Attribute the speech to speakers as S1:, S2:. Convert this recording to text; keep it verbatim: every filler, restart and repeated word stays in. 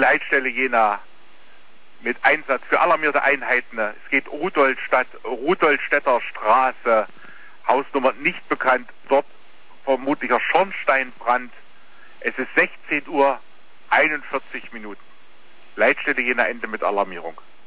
S1: Leitstelle Jena mit Einsatz für alarmierte Einheiten. Es geht Rudolstadt, Rudolstädter Straße, Hausnummer nicht bekannt, dort vermutlicher Schornsteinbrand. Es ist sechzehn Uhr einundvierzig Minuten. Leitstelle Jena, Ende mit Alarmierung.